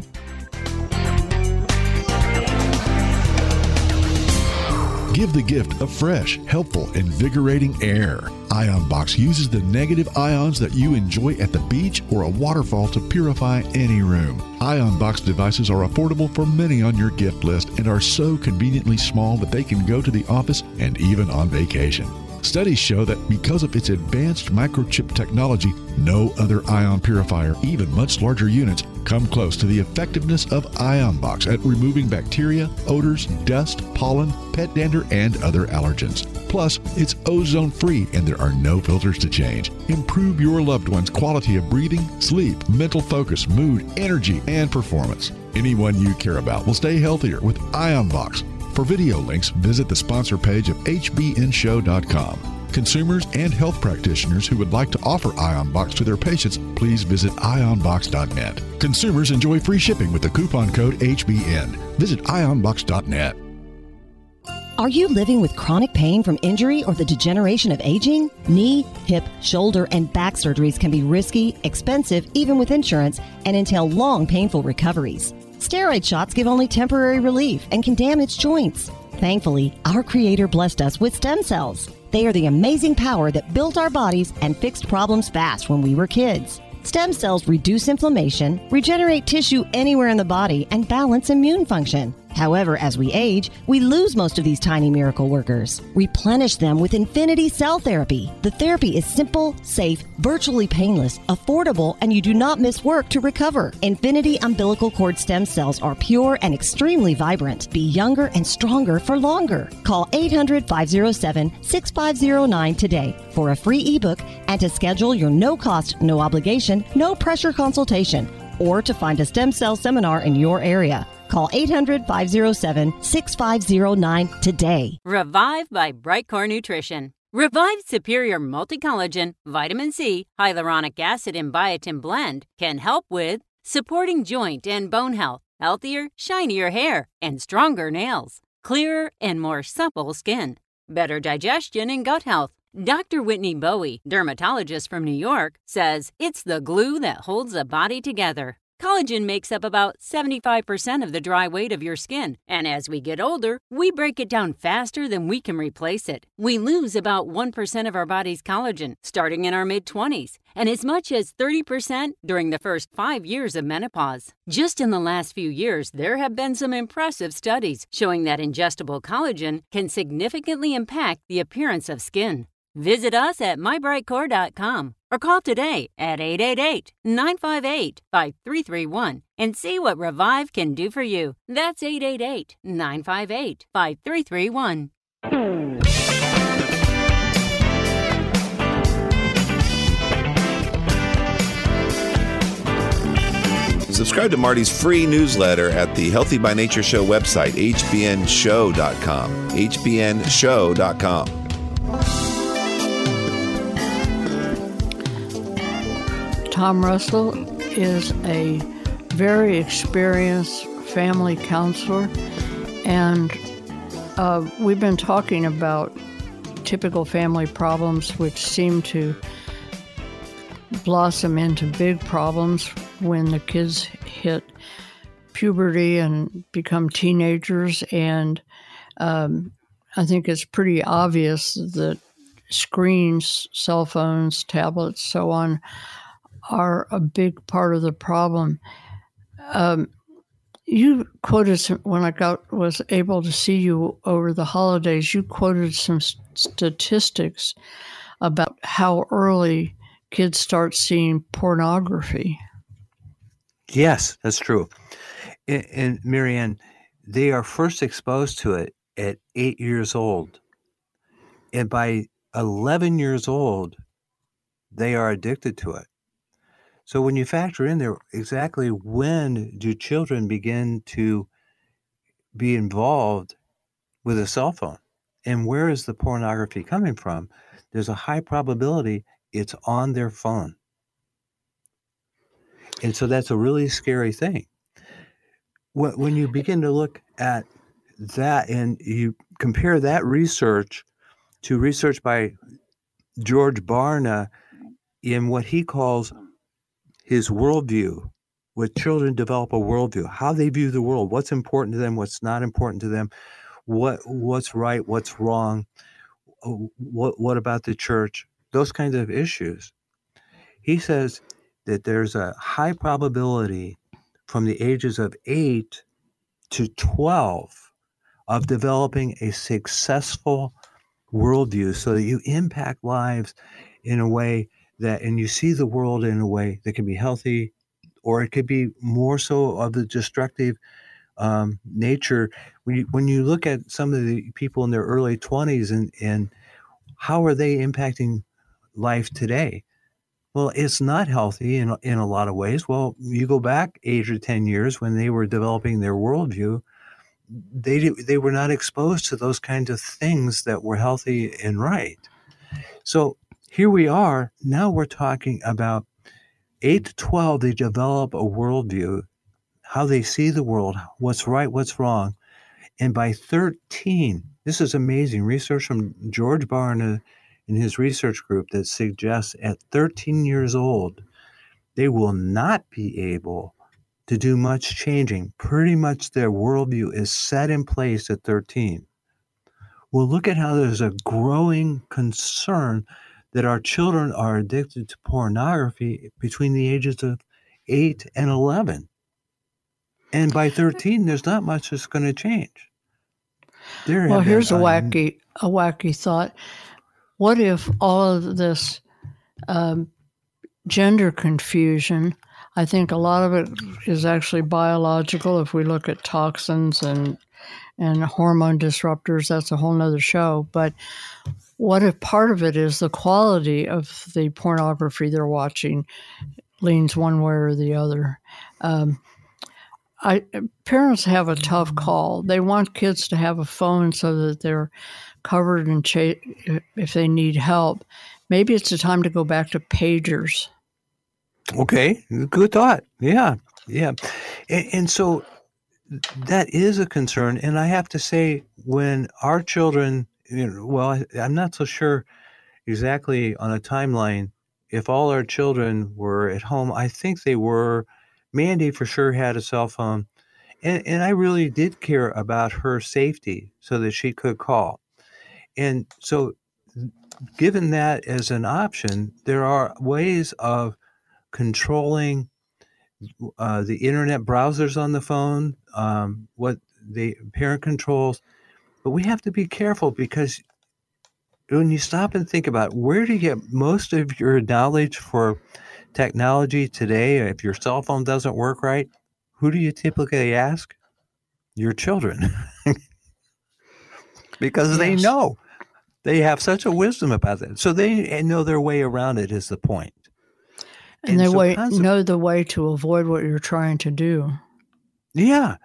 Give the gift of fresh, helpful, invigorating air. IonBox uses the negative ions that you enjoy at the beach or a waterfall to purify any room. IonBox devices are affordable for many on your gift list and are so conveniently small that they can go to the office and even on vacation. Studies show that because of its advanced microchip technology, no other ion purifier, even much larger units, come close to the effectiveness of IonBox at removing bacteria, odors, dust, pollen, pet dander, and other allergens. Plus, it's ozone-free and there are no filters to change. Improve your loved one's quality of breathing, sleep, mental focus, mood, energy, and performance. Anyone you care about will stay healthier with IonBox. For video links, visit the sponsor page of hbnshow.com. Consumers and health practitioners who would like to offer IonBox to their patients, please visit ionbox.net. Consumers enjoy free shipping with the coupon code HBN. Visit ionbox.net. Are you living with chronic pain from injury or the degeneration of aging? Knee, hip, shoulder, and back surgeries can be risky, expensive, even with insurance, and entail long, painful recoveries. Steroid shots give only temporary relief and can damage joints. Thankfully, our Creator blessed us with stem cells. They are the amazing power that built our bodies and fixed problems fast when we were kids. Stem cells reduce inflammation, regenerate tissue anywhere in the body, and balance immune function. However, as we age, we lose most of these tiny miracle workers. Replenish them with Infinity Cell Therapy. The therapy is simple, safe, virtually painless, affordable, and you do not miss work to recover. Infinity umbilical cord stem cells are pure and extremely vibrant. Be younger and stronger for longer. Call 800-507-6509 today for a free ebook and to schedule your no-cost, no-obligation, no-pressure consultation, or to find a stem cell seminar in your area. Call 800-507-6509 today. Revive by Brightcore Nutrition. Revive Superior Multi-Collagen, Vitamin C, Hyaluronic Acid, and Biotin Blend can help with supporting joint and bone health, healthier, shinier hair, and stronger nails, clearer and more supple skin, better digestion and gut health. Dr. Whitney Bowie, dermatologist from New York, says it's the glue that holds the body together. Collagen makes up about 75% of the dry weight of your skin, and as we get older, we break it down faster than we can replace it. We lose about 1% of our body's collagen starting in our mid-20s, and as much as 30% during the first 5 years of menopause. Just in the last few years, there have been some impressive studies showing that ingestible collagen can significantly impact the appearance of skin. Visit us at mybrightcore.com or call today at 888-958-5331 and see what Revive can do for you. That's 888-958-5331. Subscribe to Marty's free newsletter at the Healthy by Nature Show website, hbnshow.com. hbnshow.com. Tom Russell is a very experienced family counselor, and we've been talking about typical family problems which seem to blossom into big problems when the kids hit puberty and become teenagers. And I think it's pretty obvious that screens, cell phones, tablets, so on, are a big part of the problem. You quoted when I was able to see you over the holidays, you quoted some statistics about how early kids start seeing pornography. Yes, that's true. And Marianne, they are first exposed to it at 8 years old. And by 11 years old, they are addicted to it. So when you factor in there exactly when do children begin to be involved with a cell phone and where is the pornography coming from, there's a high probability it's on their phone. And so that's a really scary thing. When you begin to look at that and you compare that research to research by George Barna in what he calls his worldview, where children develop a worldview, how they view the world, what's important to them, what's not important to them, what's right, what's wrong, what about the church, those kinds of issues. He says that there's a high probability from the ages of 8 to 12 of developing a successful worldview so that you impact lives in a way that, and you see the world in a way that can be healthy, or it could be more so of the destructive nature. When you look at some of the people in their early 20s and how are they impacting life today? Well, it's not healthy in a lot of ways. Well, you go back 8 or 10 years when they were developing their worldview, they were not exposed to those kinds of things that were healthy and right. So here we are. Now we're talking about 8 to 12, they develop a worldview, how they see the world, what's right, what's wrong. And by 13, this is amazing research from George Barna in his research group that suggests at 13 years old, they will not be able to do much changing. Pretty much their worldview is set in place at 13. Well, look at how there's a growing concern that our children are addicted to pornography between the ages of 8 and 11. And by 13, there's not much that's going to change. Well, here's a wacky thought. What if all of this gender confusion, I think a lot of it is actually biological. If we look at toxins and hormone disruptors, that's a whole nother show. But what if part of it is the quality of the pornography they're watching leans one way or the other? Parents have a tough call. They want kids to have a phone so that they're covered and if they need help. Maybe it's the time to go back to pagers. Okay, good thought. Yeah. And so that is a concern. And I have to say, when our children, I'm not so sure exactly on a timeline. If all our children were at home, I think they were. Mandy for sure had a cell phone. And I really did care about her safety so that she could call. And so given that as an option, there are ways of controlling the internet browsers on the phone, what the parent controls. But we have to be careful because when you stop and think about where do you get most of your knowledge for technology today, if your cell phone doesn't work right, who do you typically ask? Your children. Because they know. They have such a wisdom about that. So they know their way around it is the point. And they know the way to avoid what you're trying to do. Yeah.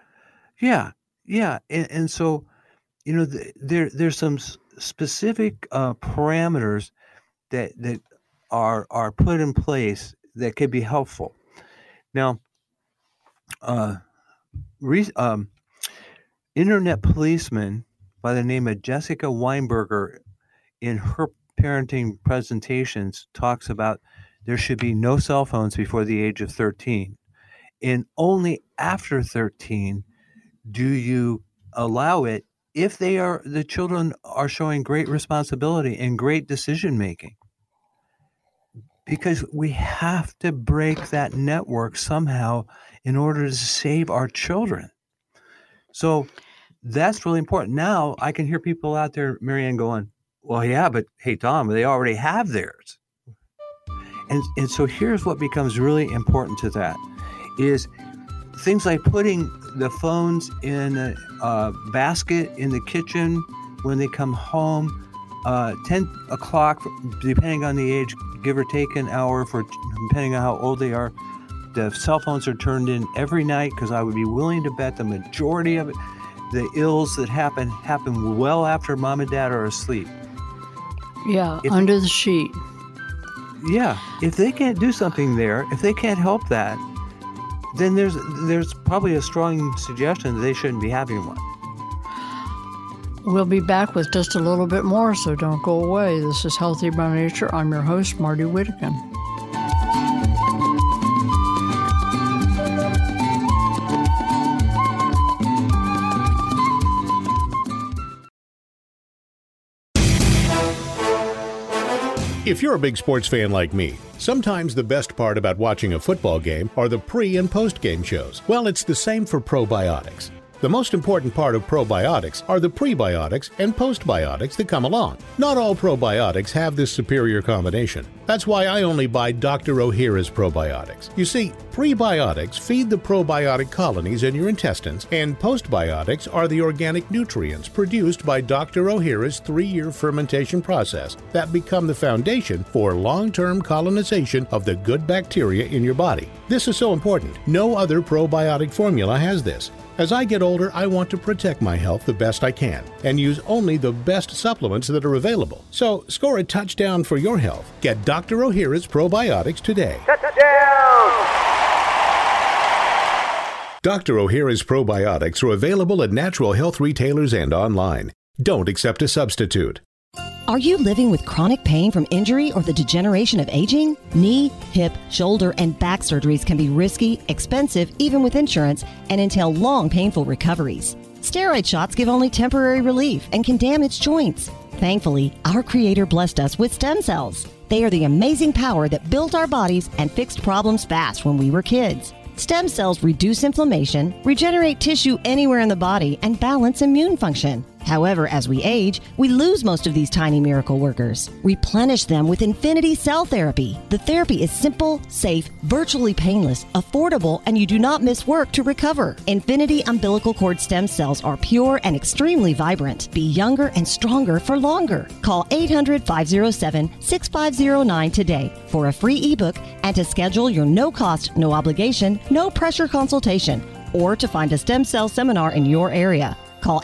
And so, there's some specific parameters that are put in place that could be helpful. Now, internet policeman by the name of Jessica Weinberger, in her parenting presentations, talks about there should be no cell phones before the age of 13. And only after 13 do you allow it if the children are showing great responsibility and great decision making. Because we have to break that network somehow in order to save our children. So that's really important. Now I can hear people out there, Marianne, going, well, yeah, but hey, Tom, they already have theirs. And so here's what becomes really important to that is things like putting the phones in a basket in the kitchen when they come home, 10 o'clock, depending on the age, give or take an hour, depending on how old they are. The cell phones are turned in every night because I would be willing to bet the majority of it, the ills that happen well after mom and dad are asleep. Yeah, under the sheet. Yeah, if they can't do something there, if they can't help that, then there's probably a strong suggestion that they shouldn't be having one. We'll be back with just a little bit more, so don't go away. This is Healthy by Nature. I'm your host, Marty Whittekin. If you're a big sports fan like me, sometimes the best part about watching a football game are the pre- and post-game shows. Well, it's the same for probiotics. The most important part of probiotics are the prebiotics and postbiotics that come along. Not all probiotics have this superior combination. That's why I only buy Dr. Ohhira's probiotics. You see, prebiotics feed the probiotic colonies in your intestines, and postbiotics are the organic nutrients produced by Dr. Ohhira's 3-year fermentation process that become the foundation for long-term colonization of the good bacteria in your body. This is so important. No other probiotic formula has this. As I get older, I want to protect my health the best I can and use only the best supplements that are available. So score a touchdown for your health. Get Dr. Ohhira's probiotics today. Touchdown! Dr. Ohhira's probiotics are available at natural health retailers and online. Don't accept a substitute. Are you living with chronic pain from injury or the degeneration of aging? Knee, hip, shoulder, and back surgeries can be risky, expensive, even with insurance, and entail long, painful recoveries. Steroid shots give only temporary relief and can damage joints. Thankfully, our Creator blessed us with stem cells. They are the amazing power that built our bodies and fixed problems fast when we were kids. Stem cells reduce inflammation, regenerate tissue anywhere in the body, and balance immune function. However, as we age, we lose most of these tiny miracle workers. Replenish them with Infinity Cell Therapy. The therapy is simple, safe, virtually painless, affordable, and you do not miss work to recover. Infinity umbilical cord stem cells are pure and extremely vibrant. Be younger and stronger for longer. Call 800-507-6509 today for a free ebook and to schedule your no-cost, no-obligation, no-pressure consultation or to find a stem cell seminar in your area. Call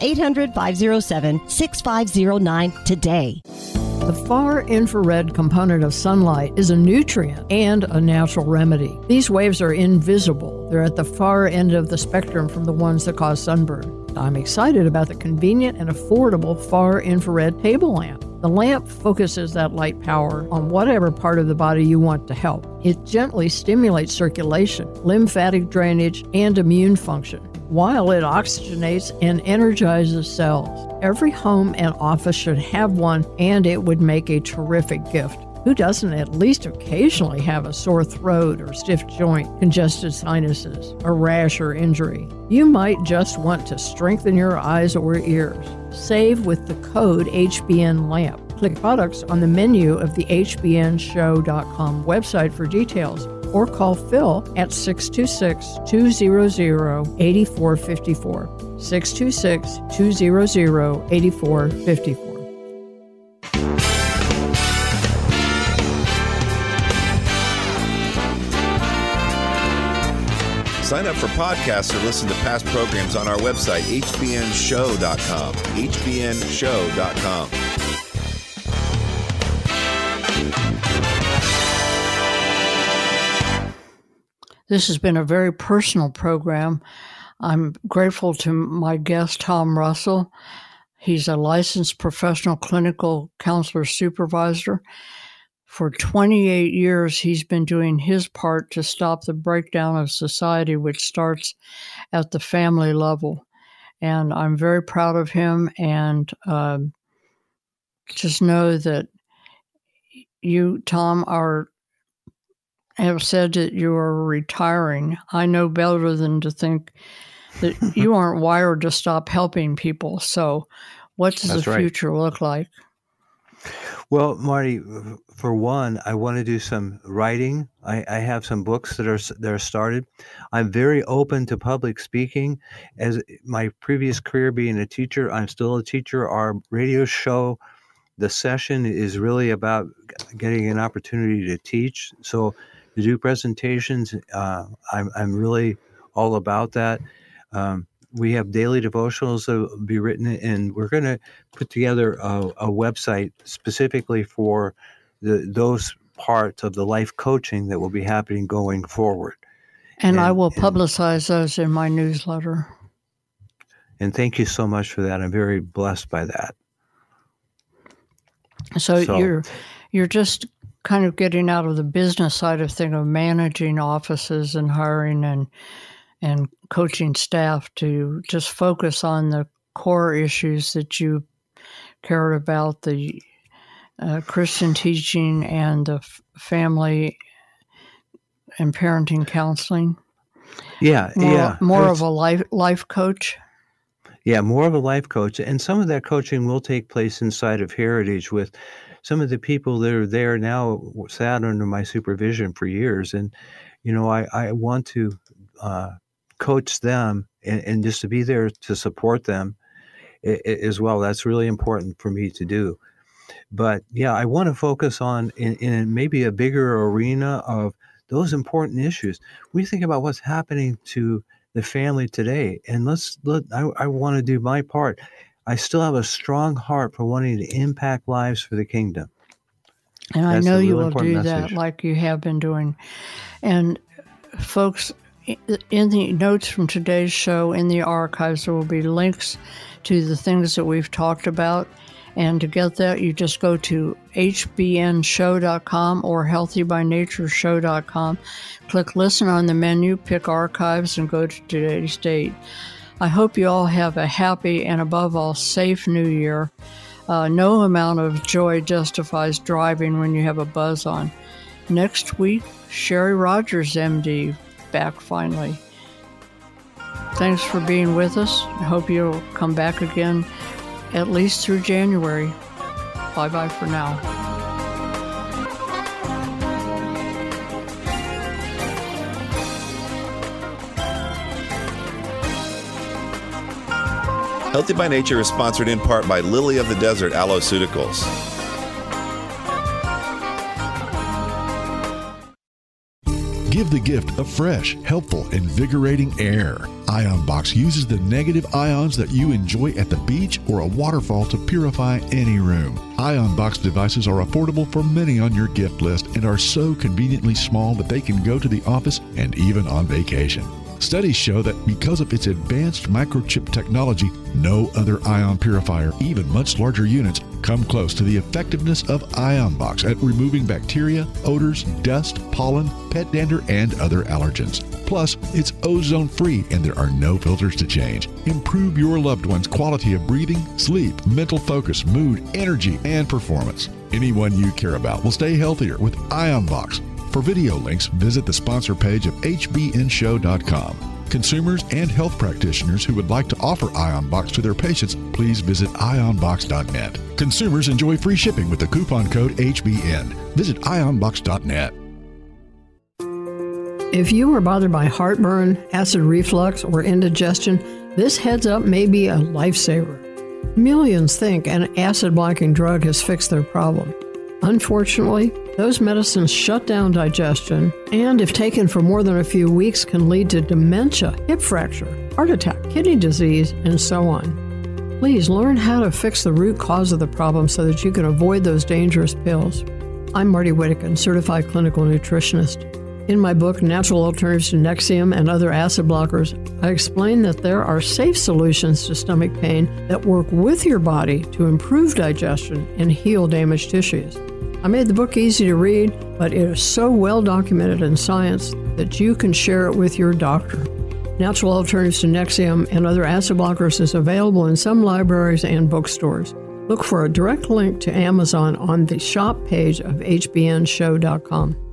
800-507-6509 today. The far infrared component of sunlight is a nutrient and a natural remedy. These waves are invisible. They're at the far end of the spectrum from the ones that cause sunburn. I'm excited about the convenient and affordable far infrared table lamp. The lamp focuses that light power on whatever part of the body you want to help. It gently stimulates circulation, lymphatic drainage, and immune function, while it oxygenates and energizes cells. Every home and office should have one, and it would make a terrific gift. Who doesn't at least occasionally have a sore throat or stiff joint, congested sinuses, a rash or injury? You might just want to strengthen your eyes or ears. Save with the code HBNLAMP. Click products on the menu of the HBNShow.com website for details, or call Phil at 626-200-8454. 626-200-8454. Sign up for podcasts or listen to past programs on our website, hbnshow.com. hbnshow.com. This has been a very personal program. I'm grateful to my guest, Tom Russell. He's a licensed professional clinical counselor supervisor. For 28 years, he's been doing his part to stop the breakdown of society, which starts at the family level. And I'm very proud of him, and just know that you, Tom, have said that you are retiring. I know better than to think that you aren't wired to stop helping people. So what does the future look like? Well, Marty, for one, I want to do some writing. I have some books that are started. I'm very open to public speaking. As my previous career being a teacher, I'm still a teacher. Our radio show, The Session, is really about getting an opportunity to teach. So to do presentations, I'm really all about that. We have daily devotionals that will be written, and we're going to put together a website specifically for those parts of the life coaching that will be happening going forward. And I will publicize those in my newsletter. And thank you so much for that. I'm very blessed by that. So you're just kind of getting out of the business side of things, of managing offices and hiring and coaching staff, to just focus on the core issues that you cared about, the Christian teaching and the family and parenting counseling. More of a life coach. Yeah, more of a life coach. And some of that coaching will take place inside of Heritage with some of the people that are there now, sat under my supervision for years. And, I want to coach them and just to be there to support them as well. That's really important for me to do. But yeah, I want to focus on in maybe a bigger arena of those important issues. We think about what's happening to the family today, and I want to do my part. I still have a strong heart for wanting to impact lives for the kingdom. And I know you will do that like you have been doing. And folks, in the notes from today's show, in the archives, there will be links to the things that we've talked about. And to get that, you just go to hbnshow.com or healthybynatureshow.com. Click Listen on the menu, pick Archives, and go to today's date. I hope you all have a happy and, above all, safe New Year. No amount of joy justifies driving when you have a buzz on. Next week, Sherry Rogers, MD, back finally. Thanks for being with us. I hope you'll come back again at least through January. Bye-bye for now. Healthy by Nature is sponsored in part by Lily of the Desert Alloceuticals. Give the gift of fresh, helpful, invigorating air. IonBox uses the negative ions that you enjoy at the beach or a waterfall to purify any room. IonBox devices are affordable for many on your gift list and are so conveniently small that they can go to the office and even on vacation. Studies show that because of its advanced microchip technology, no other ion purifier, even much larger units, come close to the effectiveness of IonBox at removing bacteria, odors, dust, pollen, pet dander, and other allergens. Plus, it's ozone-free and there are no filters to change. Improve your loved one's quality of breathing, sleep, mental focus, mood, energy, and performance. Anyone you care about will stay healthier with IonBox. For video links, visit the sponsor page of hbnshow.com. Consumers and health practitioners who would like to offer IonBox to their patients, please visit ionbox.net. Consumers enjoy free shipping with the coupon code HBN. Visit ionbox.net. If you are bothered by heartburn, acid reflux, or indigestion, this Heads Up may be a lifesaver. Millions think an acid-blocking drug has fixed their problem. Unfortunately, those medicines shut down digestion and, if taken for more than a few weeks, can lead to dementia, hip fracture, heart attack, kidney disease, and so on. Please learn how to fix the root cause of the problem so that you can avoid those dangerous pills. I'm Marty Whittakin, certified clinical nutritionist. In my book, Natural Alternatives to Nexium and Other Acid Blockers, I explain that there are safe solutions to stomach pain that work with your body to improve digestion and heal damaged tissues. I made the book easy to read, but it is so well documented in science that you can share it with your doctor. Natural Alternatives to Nexium and Other Acid Blockers is available in some libraries and bookstores. Look for a direct link to Amazon on the shop page of hbnshow.com.